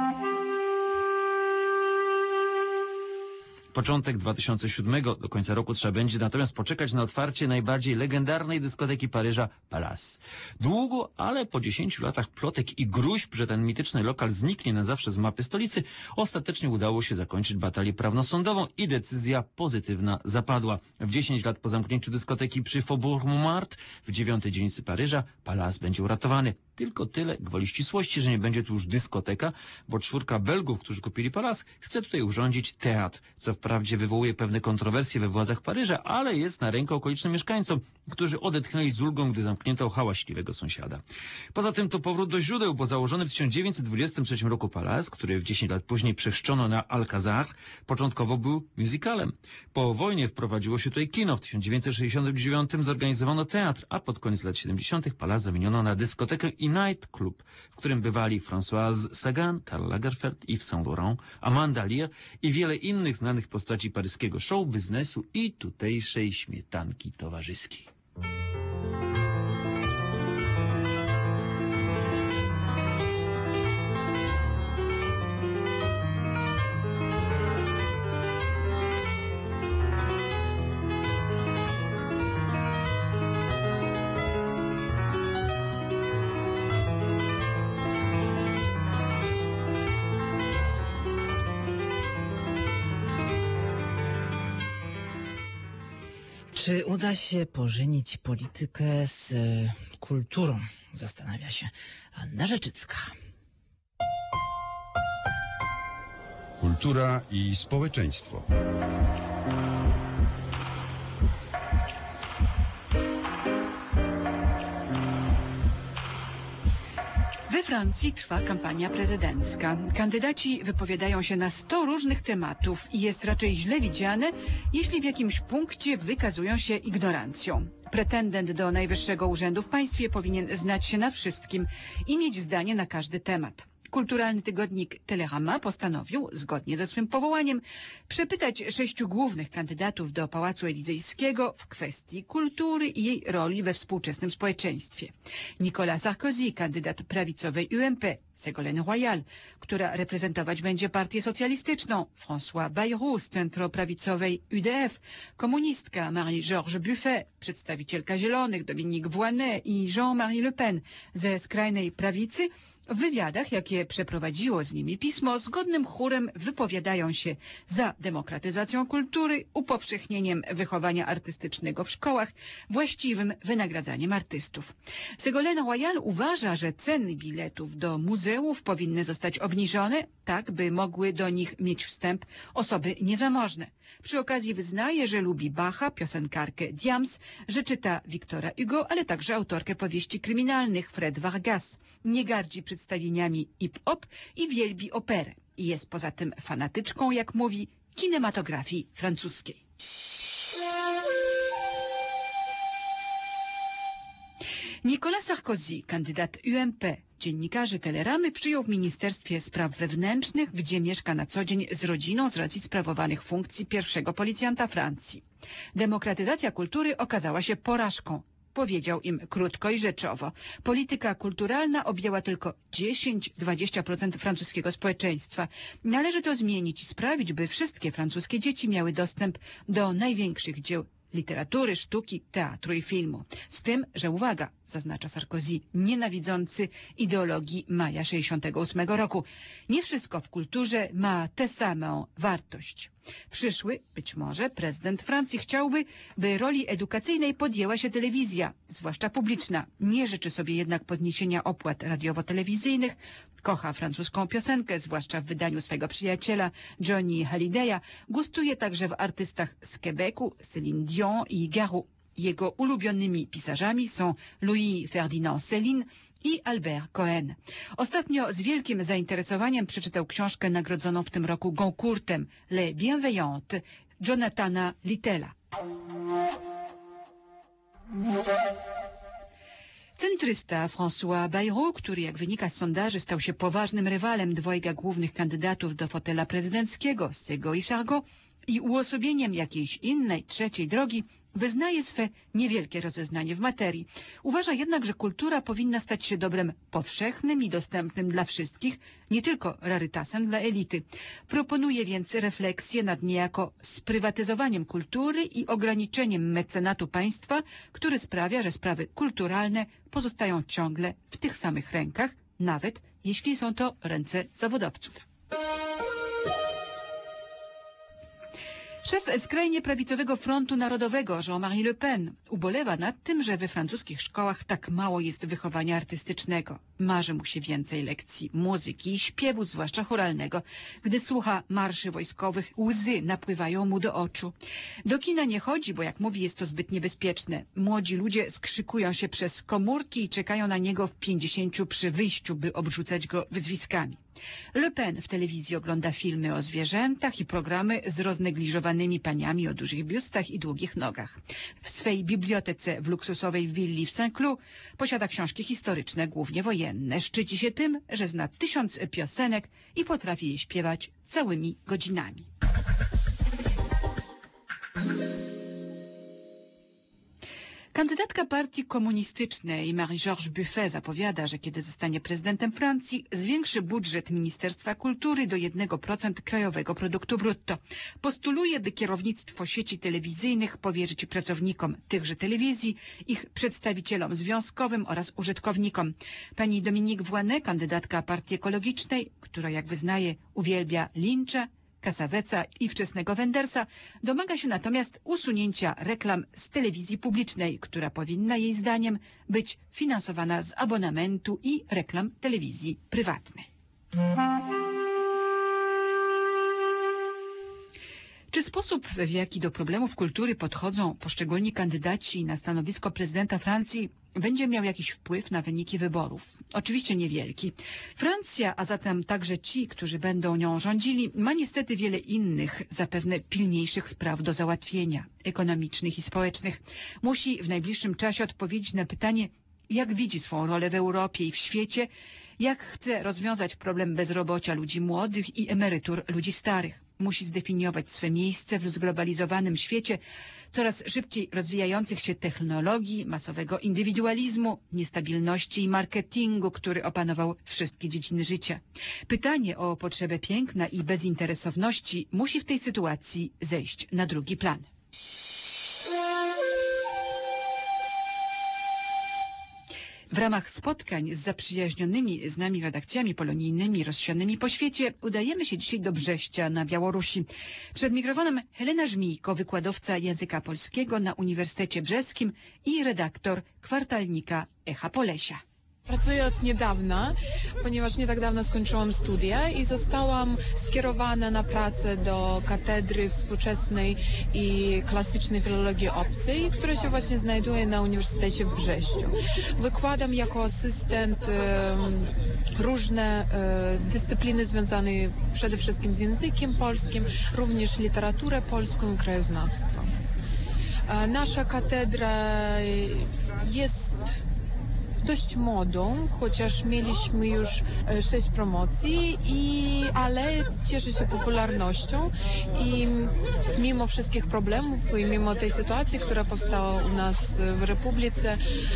Początek dwa tysiące siódmego, do końca roku trzeba będzie natomiast poczekać na otwarcie najbardziej legendarnej dyskoteki Paryża, Palace. Długo, ale po dziesięciu latach plotek i gruźb, że ten mityczny lokal zniknie na zawsze z mapy stolicy, ostatecznie udało się zakończyć batalię prawnosądową i decyzja pozytywna zapadła. W dziesięć lat po zamknięciu dyskoteki przy Faubourg Montmartre w dziewiątej dzielnicy Paryża Palace będzie uratowany. Tylko tyle gwoli ścisłości, że nie będzie tu już dyskoteka, bo czwórka Belgów, którzy kupili Palace, chce tutaj urządzić teatr, co wprawdzie wywołuje pewne kontrowersje we władzach Paryża, ale jest na rękę okolicznym mieszkańcom, którzy odetchnęli z ulgą, gdy zamknięto hałaśliwego sąsiada. Poza tym to powrót do źródeł, bo założony w tysiąc dziewięćset dwudziestym trzecim roku Palace, który w dziesięć lat później przechrzczono na Alcazar, początkowo był musicalem. Po wojnie wprowadziło się tutaj kino. W tysiąc dziewięćset sześćdziesiątym dziewiątym zorganizowano teatr, a pod koniec lat siedemdziesiątych Palace zamieniono na dyskotekę i night club, w którym bywali Françoise Sagan, Karl Lagerfeld, Yves Saint Laurent, Amanda Lear i wiele innych znanych postaci paryskiego show biznesu i tutejszej śmietanki towarzyskiej. Czy uda się pożenić politykę z e, kulturą? Zastanawia się Anna Rzeczycka. Kultura i społeczeństwo. We Francji trwa kampania prezydencka. Kandydaci wypowiadają się na sto różnych tematów i jest raczej źle widziane, jeśli w jakimś punkcie wykazują się ignorancją. Pretendent do najwyższego urzędu w państwie powinien znać się na wszystkim i mieć zdanie na każdy temat. Kulturalny tygodnik Télérama postanowił, zgodnie ze swym powołaniem, przepytać sześciu głównych kandydatów do Pałacu Elizejskiego w kwestii kultury i jej roli we współczesnym społeczeństwie. Nicolas Sarkozy, kandydat prawicowej U M P, Ségolène Royal, która reprezentować będzie partię socjalistyczną, François Bayrou z centroprawicowej U D F, komunistka Marie-Georges Buffet, przedstawicielka Zielonych Dominique Voynet i Jean-Marie Le Pen ze skrajnej prawicy, w wywiadach, jakie przeprowadziło z nimi pismo, zgodnym chórem wypowiadają się za demokratyzacją kultury, upowszechnieniem wychowania artystycznego w szkołach, właściwym wynagradzaniem artystów. Ségolène Royal uważa, że ceny biletów do muzeów powinny zostać obniżone, tak by mogły do nich mieć wstęp osoby niezamożne. Przy okazji wyznaje, że lubi Bacha, piosenkarkę Diams, że czyta Wiktora Hugo, ale także autorkę powieści kryminalnych Fred Vargas. Nie gardzi przedstawieniami hip-hop i wielbi operę. I jest poza tym fanatyczką, jak mówi, kinematografii francuskiej. Nicolas Sarkozy, kandydat U M P, dziennikarzy Téléramy przyjął w Ministerstwie Spraw Wewnętrznych, gdzie mieszka na co dzień z rodziną z racji sprawowanych funkcji pierwszego policjanta Francji. Demokratyzacja kultury okazała się porażką. Powiedział im krótko i rzeczowo. Polityka kulturalna objęła tylko dziesięć do dwudziestu procent francuskiego społeczeństwa. Należy to zmienić i sprawić, by wszystkie francuskie dzieci miały dostęp do największych dzieł literatury, sztuki, teatru i filmu. Z tym, że uwaga, zaznacza Sarkozy, nienawidzący ideologii maja sześćdziesiątego ósmego roku. Nie wszystko w kulturze ma tę samą wartość. Przyszły, być może, prezydent Francji chciałby, by roli edukacyjnej podjęła się telewizja, zwłaszcza publiczna. Nie życzy sobie jednak podniesienia opłat radiowo-telewizyjnych. Kocha francuską piosenkę, zwłaszcza w wydaniu swego przyjaciela Johnny Hallidaya. Gustuje także w artystach z Quebecu, Céline Dion i Garou. Jego ulubionymi pisarzami są Louis Ferdinand Céline i Albert Cohen. Ostatnio z wielkim zainteresowaniem przeczytał książkę nagrodzoną w tym roku Goncourtem Les Bienveillantes Jonathana Littella. Centrysta François Bayrou, który jak wynika z sondaży stał się poważnym rywalem dwojga głównych kandydatów do fotela prezydenckiego, Sego i Sarko, i uosobieniem jakiejś innej, trzeciej drogi, wyznaje swe niewielkie rozeznanie w materii. Uważa jednak, że kultura powinna stać się dobrem powszechnym i dostępnym dla wszystkich, nie tylko rarytasem dla elity. Proponuje więc refleksję nad niejako sprywatyzowaniem kultury i ograniczeniem mecenatu państwa, który sprawia, że sprawy kulturalne pozostają ciągle w tych samych rękach, nawet jeśli są to ręce zawodowców. Szef skrajnie prawicowego Frontu Narodowego Jean-Marie Le Pen ubolewa nad tym, że we francuskich szkołach tak mało jest wychowania artystycznego. Marzy mu się więcej lekcji muzyki i śpiewu, zwłaszcza choralnego. Gdy słucha marszy wojskowych, łzy napływają mu do oczu. Do kina nie chodzi, bo jak mówi, jest to zbyt niebezpieczne. Młodzi ludzie skrzykują się przez komórki i czekają na niego w pięćdziesięciu przy wyjściu, by obrzucać go wyzwiskami. Le Pen w telewizji ogląda filmy o zwierzętach i programy z roznegliżowanymi paniami o dużych biustach i długich nogach. W swej bibliotece w luksusowej willi w Saint-Cloud posiada książki historyczne, głównie wojenne. Szczyci się tym, że zna tysiąc piosenek i potrafi je śpiewać całymi godzinami. Kandydatka partii komunistycznej Marie-Georges Buffet zapowiada, że kiedy zostanie prezydentem Francji, zwiększy budżet Ministerstwa Kultury do jednego procenta krajowego produktu brutto. Postuluje, by kierownictwo sieci telewizyjnych powierzyć pracownikom tychże telewizji, ich przedstawicielom związkowym oraz użytkownikom. Pani Dominique Voynet, kandydatka partii ekologicznej, która jak wyznaje uwielbia lincza, Kasaweca i wczesnego Wendersa, domaga się natomiast usunięcia reklam z telewizji publicznej, która powinna jej zdaniem być finansowana z abonamentu i reklam telewizji prywatnej. Czy sposób, w jaki do problemów kultury podchodzą poszczególni kandydaci na stanowisko prezydenta Francji, będzie miał jakiś wpływ na wyniki wyborów? Oczywiście niewielki. Francja, a zatem także ci, którzy będą nią rządzili, ma niestety wiele innych, zapewne pilniejszych spraw do załatwienia, ekonomicznych i społecznych. Musi w najbliższym czasie odpowiedzieć na pytanie, jak widzi swą rolę w Europie i w świecie, jak chce rozwiązać problem bezrobocia ludzi młodych i emerytur ludzi starych. Musi zdefiniować swe miejsce w zglobalizowanym świecie coraz szybciej rozwijających się technologii, masowego indywidualizmu, niestabilności i marketingu, który opanował wszystkie dziedziny życia. Pytanie o potrzebę piękna i bezinteresowności musi w tej sytuacji zejść na drugi plan. W ramach spotkań z zaprzyjaźnionymi z nami redakcjami polonijnymi rozsianymi po świecie udajemy się dzisiaj do Brześcia na Białorusi. Przed mikrofonem Helena Żmijko, wykładowca języka polskiego na Uniwersytecie Brzeskim i redaktor kwartalnika Echa Polesia. Pracuję od niedawna, ponieważ nie tak dawno skończyłam studia i zostałam skierowana na pracę do Katedry Współczesnej i Klasycznej Filologii Obcej, która się właśnie znajduje na Uniwersytecie w Brześciu. Wykładam jako asystent e, różne e, dyscypliny związane przede wszystkim z językiem polskim, również literaturę polską i krajoznawstwo. E, nasza katedra jest dość młodą, chociaż mieliśmy już sześć promocji, i, ale cieszy się popularnością i mimo wszystkich problemów i mimo tej sytuacji, która powstała u nas w Republice,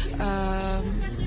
e,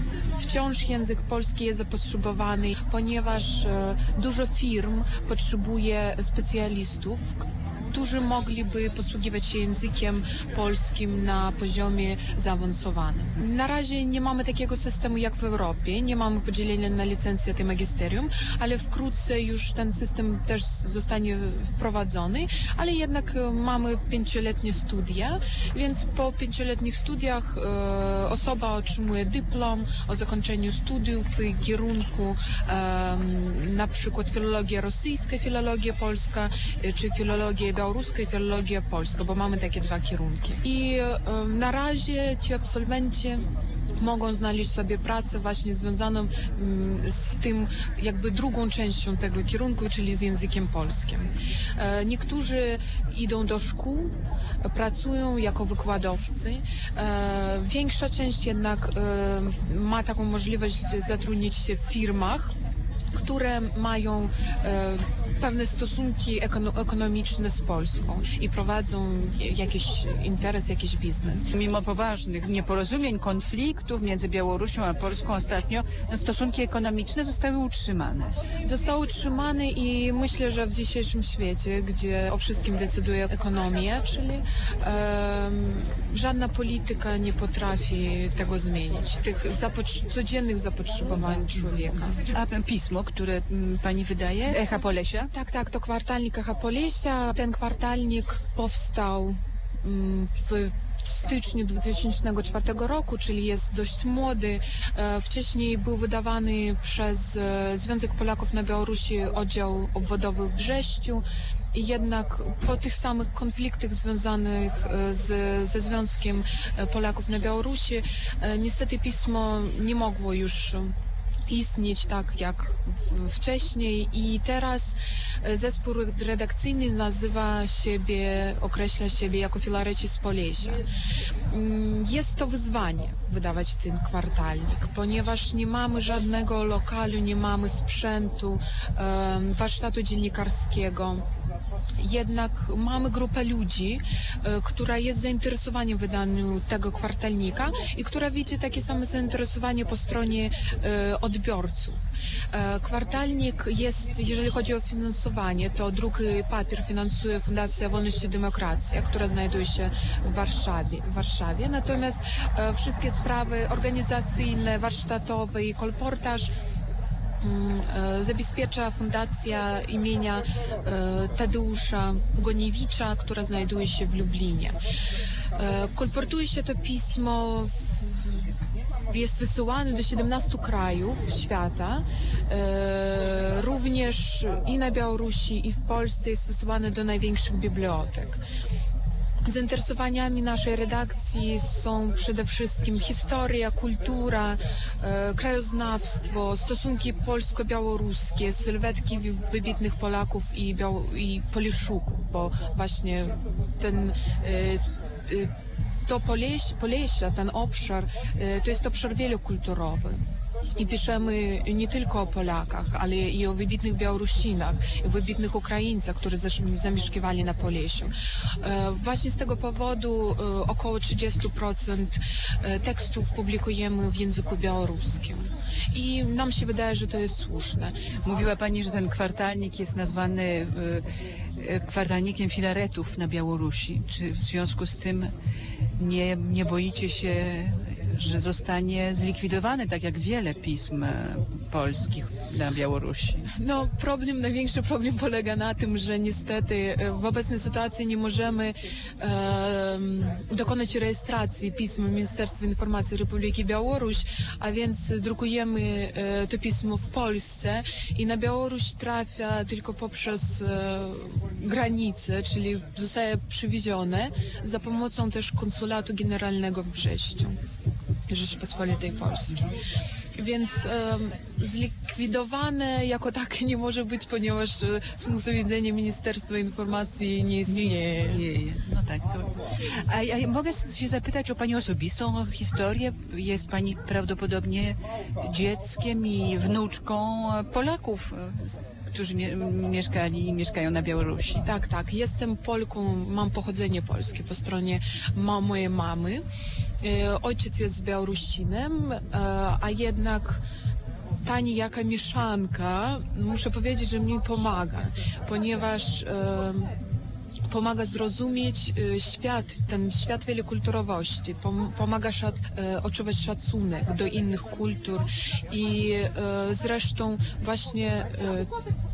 wciąż język polski jest zapotrzebowany, ponieważ e, dużo firm potrzebuje specjalistów, którzy mogliby posługiwać się językiem polskim na poziomie zaawansowanym. Na razie nie mamy takiego systemu jak w Europie, nie mamy podzielenia na licencjat i magisterium, ale wkrótce już ten system też zostanie wprowadzony, ale jednak mamy pięcioletnie studia, więc po pięcioletnich studiach e, osoba otrzymuje dyplom o zakończeniu studiów w kierunku e, na przykład filologia rosyjska, filologia polska, e, czy filologia białoruska i filologia polska, bo mamy takie dwa kierunki. I e, na razie ci absolwenci mogą znaleźć sobie pracę właśnie związaną mm, z tym jakby drugą częścią tego kierunku, czyli z językiem polskim. E, niektórzy idą do szkół, pracują jako wykładowcy. E, większa część jednak e, ma taką możliwość zatrudnić się w firmach, które mają e, pewne stosunki ekono ekonomiczne z Polską i prowadzą jakiś interes, jakiś biznes. Mimo poważnych nieporozumień, konfliktów między Białorusią a Polską ostatnio, stosunki ekonomiczne zostały utrzymane. Zostały utrzymane i myślę, że w dzisiejszym świecie, gdzie o wszystkim decyduje ekonomia, czyli e, żadna polityka nie potrafi tego zmienić, tych zapot codziennych zapotrzebowań człowieka. A pismo, które m, pani wydaje, Echa Polesia? Tak, tak, to kwartalnik Echa Polesia. Ten kwartalnik powstał m, w styczniu dwa tysiące czwartego roku, czyli jest dość młody. E, wcześniej był wydawany przez e, Związek Polaków na Białorusi, oddział obwodowy w Brześciu. I jednak po tych samych konfliktach związanych z, ze Związkiem Polaków na Białorusi, e, niestety pismo nie mogło już istnieć tak jak wcześniej i teraz zespół redakcyjny nazywa siebie, określa siebie jako Filarecis Polesia. Jest to wyzwanie wydawać ten kwartalnik, ponieważ nie mamy żadnego lokalu, nie mamy sprzętu, warsztatu dziennikarskiego. Jednak mamy grupę ludzi, która jest zainteresowana wydaniem tego kwartalnika i która widzi takie same zainteresowanie po stronie odbiorców. Kwartalnik jest, jeżeli chodzi o finansowanie, to druk papier finansuje Fundacja Wolność i Demokracja, która znajduje się w Warszawie. W Warszawie. Natomiast wszystkie sprawy organizacyjne, warsztatowe i kolportaż zabezpiecza fundacja imienia Tadeusza Goniewicza, która znajduje się w Lublinie. Kolportuje się to pismo, w, jest wysyłane do siedemnastu krajów świata. Również i na Białorusi, i w Polsce jest wysyłane do największych bibliotek. Zainteresowaniami naszej redakcji są przede wszystkim historia, kultura, e, krajoznawstwo, stosunki polsko-białoruskie, sylwetki wybitnych Polaków i, Biał- i Poliszuków, bo właśnie ten e, to Poleś, Polesia, ten obszar, e, to jest obszar wielokulturowy. I piszemy nie tylko o Polakach, ale i o wybitnych Białorusinach, i wybitnych Ukraińcach, którzy zamieszkiwali na Polesiu. Właśnie z tego powodu około trzydzieści procent tekstów publikujemy w języku białoruskim. I nam się wydaje, że to jest słuszne. Mówiła Pani, że ten kwartalnik jest nazwany kwartalnikiem filaretów na Białorusi. Czy w związku z tym nie, nie boicie się, że zostanie zlikwidowany, tak jak wiele pism polskich na Białorusi? No, problem, największy problem polega na tym, że niestety w obecnej sytuacji nie możemy e, dokonać rejestracji pism Ministerstwa Informacji Republiki Białoruś, a więc drukujemy e, to pismo w Polsce i na Białoruś trafia tylko poprzez e, granicę, czyli zostaje przywiezione za pomocą też konsulatu generalnego w Brześciu Rzeczypospolitej Polskiej. Więc e, zlikwidowane jako takie nie może być, ponieważ e, z punktu widzenia Ministerstwa Informacji nie istnieje. Nie, nie, nie. No tak. To... A, a mogę się zapytać o Pani osobistą historię? Jest Pani prawdopodobnie dzieckiem i wnuczką Polaków, którzy mie mieszkali i mieszkają na Białorusi. Tak, tak. Jestem Polką, mam pochodzenie polskie po stronie ma mojej mamy. E, ojciec jest Białorusinem, e, a jednak ta niejaka mieszanka, muszę powiedzieć, że mi pomaga, ponieważ e, pomaga zrozumieć e, świat, ten świat wielokulturowości, pom pomaga szat, e, odczuwać szacunek do innych kultur i e, zresztą właśnie e,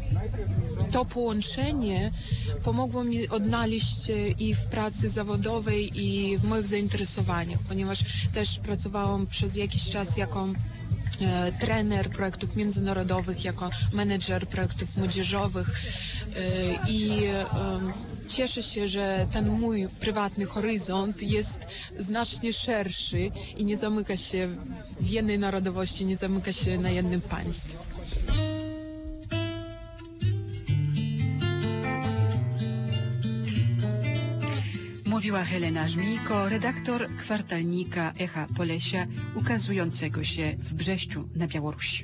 to połączenie pomogło mi odnaleźć się i w pracy zawodowej, i w moich zainteresowaniach, ponieważ też pracowałam przez jakiś czas jako e, trener projektów międzynarodowych, jako menedżer projektów młodzieżowych e, i e, cieszę się, że ten mój prywatny horyzont jest znacznie szerszy i nie zamyka się w jednej narodowości, nie zamyka się na jednym państwie. Mówiła Helena Żmijko, redaktor kwartalnika Echa Polesia, ukazującego się w Brześciu na Białorusi.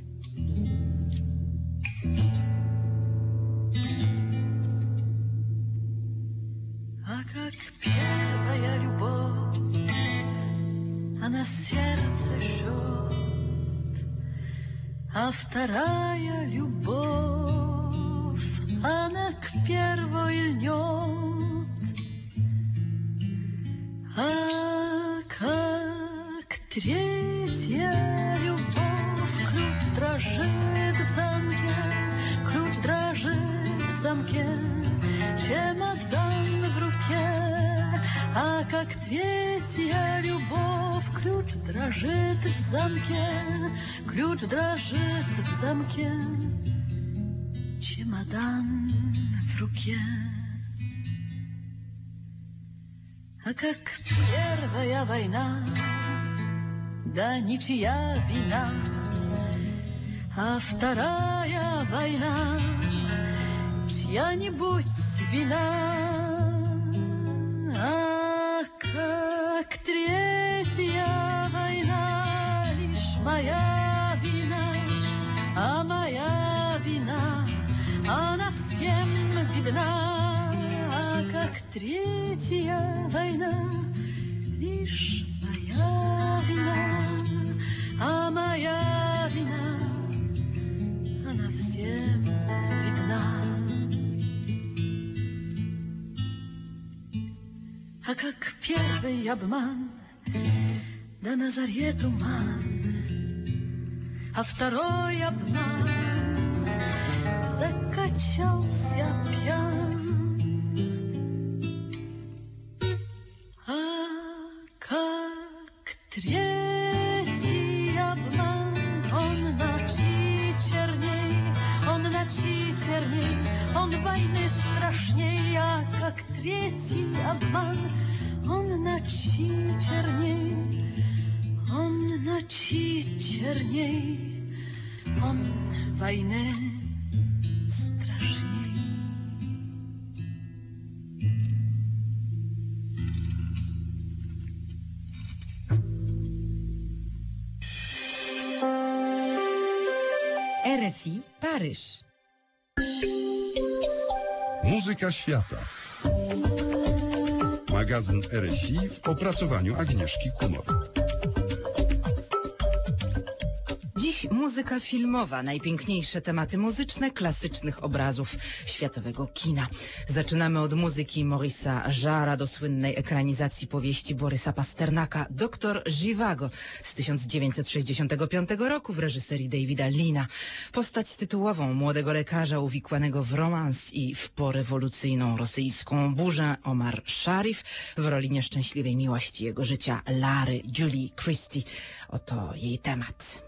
А как первая любовь, а на сердце счет, а вторая любовь, она к первой льнет, а как третья любовь, ключ дрожит в замке, ключ дрожит в замке, чемодан в руке, а как третья любовь, ключ дрожит в замке, ключ дрожит в замке, чемодан в руке. А как первая война, да ничья вина, а вторая война, чья-нибудь вина, а как третья война, лишь моя вина, а моя вина, она всем видна, а как третья война, лишь моя вина, а моя вина, она всем видна. А как первый обман, да на заре туман, а второй обман, conscience bien. А как третий обман, он ночи черней, он ночи черней, он войны страшней. А как третий обман, он ночи черней, он ночи черней, он войны страшней. R F I Paryż. Muzyka świata. Magazyn R F I w opracowaniu Agnieszki Kumor. Dziś muzyka filmowa, najpiękniejsze tematy muzyczne klasycznych obrazów światowego kina. Zaczynamy od muzyki Maurice'a Jarre'a do słynnej ekranizacji powieści Borysa Pasternaka Doktor Żywago z tysiąc dziewięćset sześćdziesiątego piątego roku w reżyserii Davida Leana. Postać tytułową młodego lekarza uwikłanego w romans i w porewolucyjną rosyjską burzę Omar Sharif w roli nieszczęśliwej miłości jego życia Lary Julie Christie. Oto jej temat.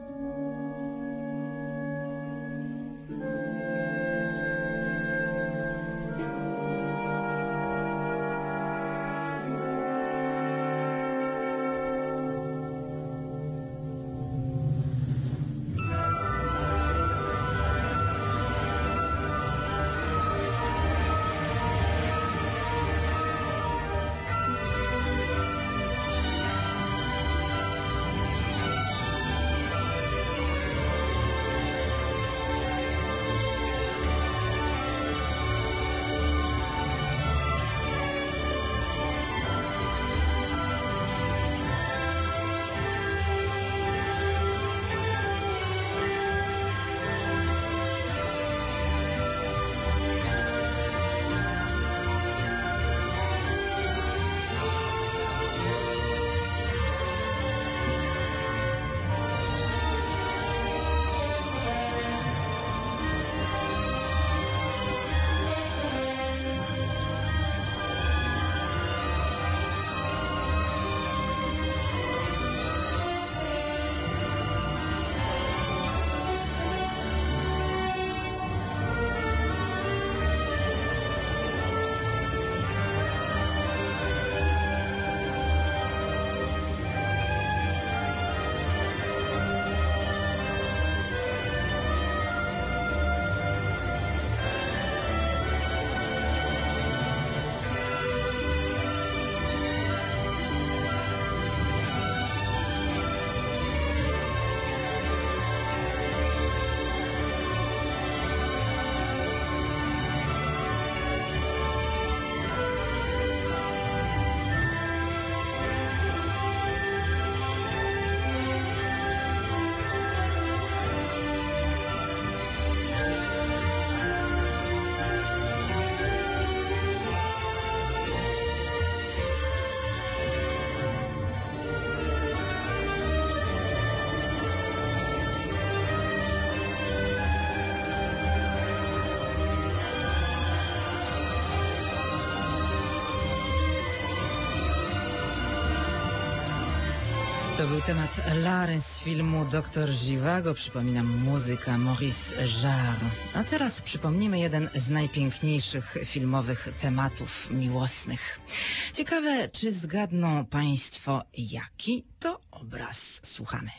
To był temat Lary z filmu Doktor Żywago. Przypominam, muzyka Maurice Jarre. A teraz przypomnimy jeden z najpiękniejszych filmowych tematów miłosnych. Ciekawe, czy zgadną Państwo, jaki to obraz. Słuchamy.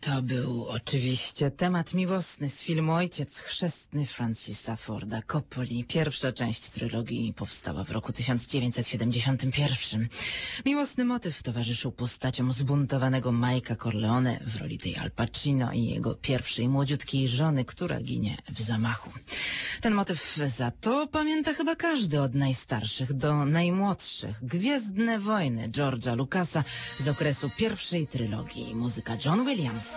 To był oczywiście temat miłosny z filmu Ojciec chrzestny Francisa Forda Coppoli. Pierwsza część trylogii powstała w roku tysiąc dziewięćset siedemdziesiątym pierwszym. Miłosny motyw towarzyszył postaciom zbuntowanego Mike'a Corleone w roli tej Al Pacino i jego pierwszej młodziutkiej żony, która ginie w zamachu. Ten motyw za to pamięta chyba każdy od najstarszych do najmłodszych. Gwiezdne wojny George'a Lucasa z okresu pierwszej trylogii. Muzyka John Williams.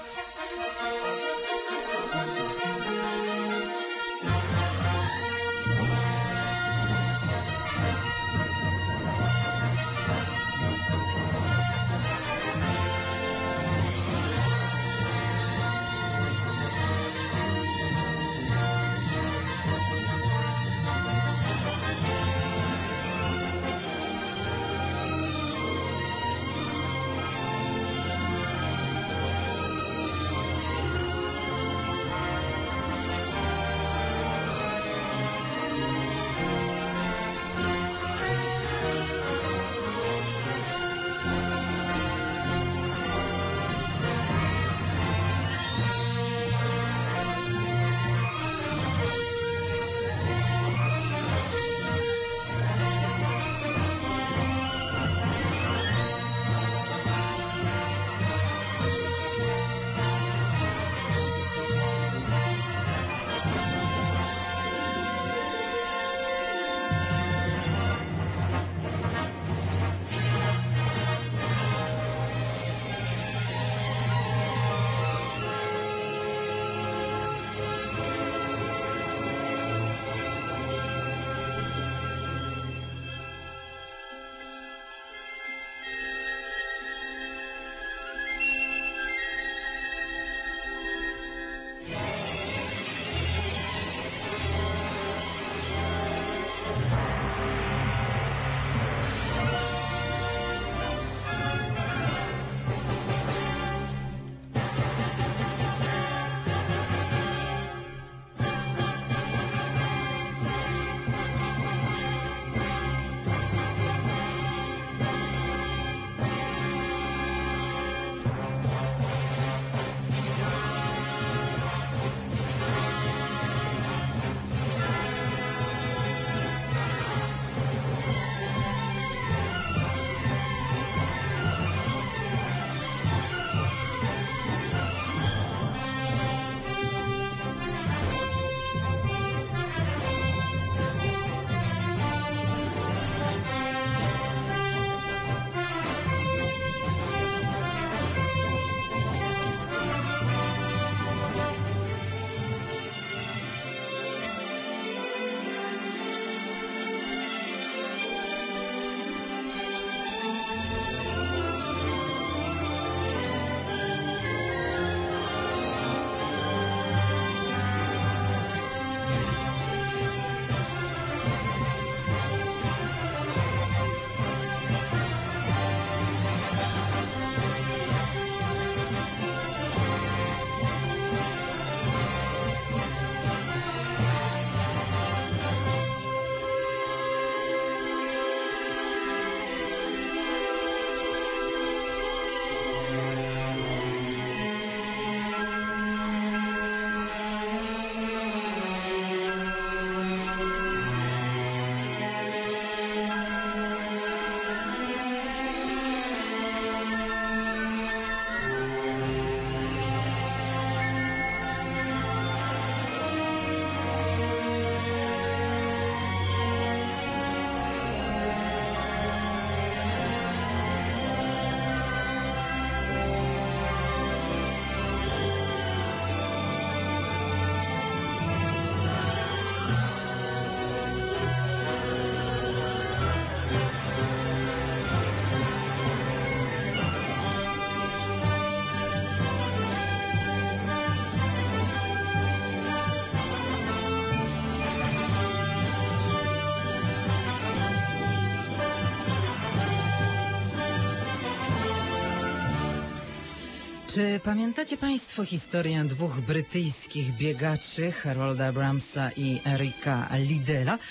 Czy pamiętacie Państwo historię dwóch brytyjskich biegaczy, Harolda Bramsa i Erika Liddella,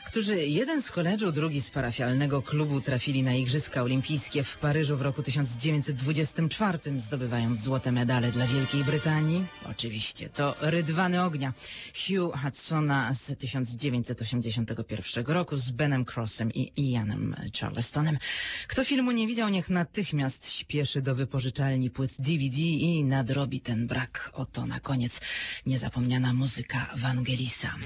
którzy jeden z koledżu, drugi z parafialnego klubu trafili na Igrzyska Olimpijskie w Paryżu w roku tysiąc dziewięćset dwudziestym czwartym, zdobywając złote medale dla Wielkiej Brytanii? Oczywiście, to Rydwany ognia Hugh Hudsona z tysiąc dziewięćset osiemdziesiątego pierwszego roku z Benem Crossem i Ianem Charlestonem. Kto filmu nie widział, niech natychmiast śpieszy do wypożyczalni płyt D V D i nadrobi ten brak. Oto na koniec niezapomniana muzyka Vangelisa.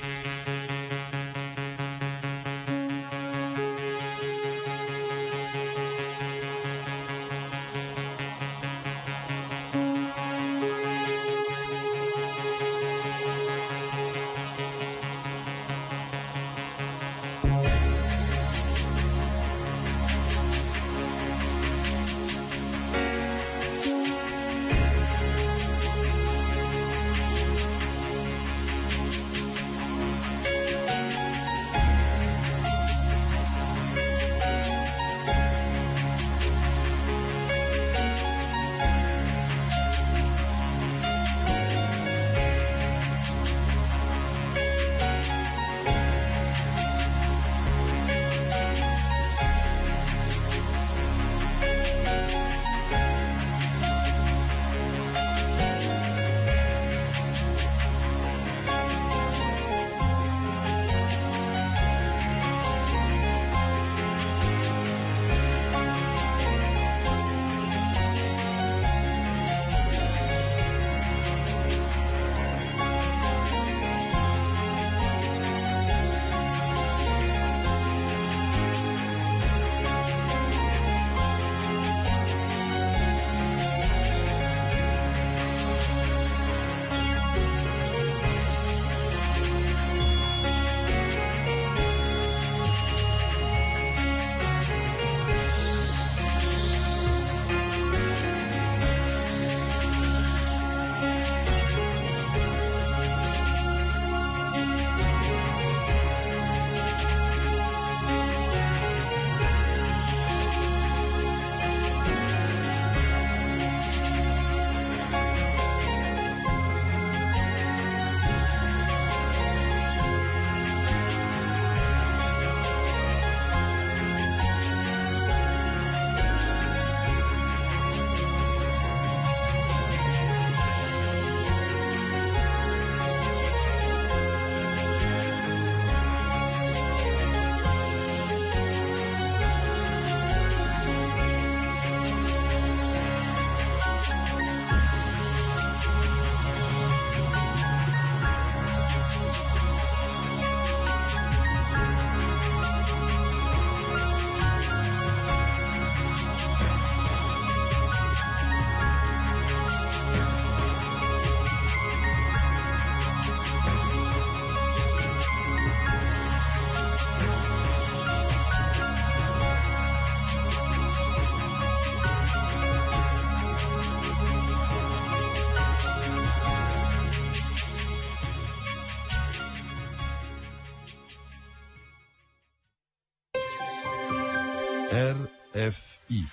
R F I.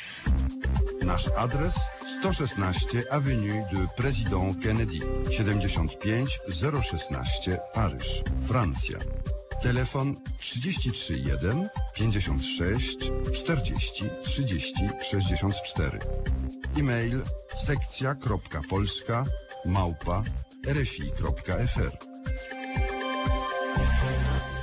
Nasz adres sto szesnaście Avenue de Président Kennedy, siedemdziesiąt pięć zero szesnaście Paryż, Francja. Telefon trzydzieści trzy jeden pięćdziesiąt sześć czterdzieści trzydzieści sześćdziesiąt cztery. E-mail sekcja kropka polska małpa r f i kropka f r.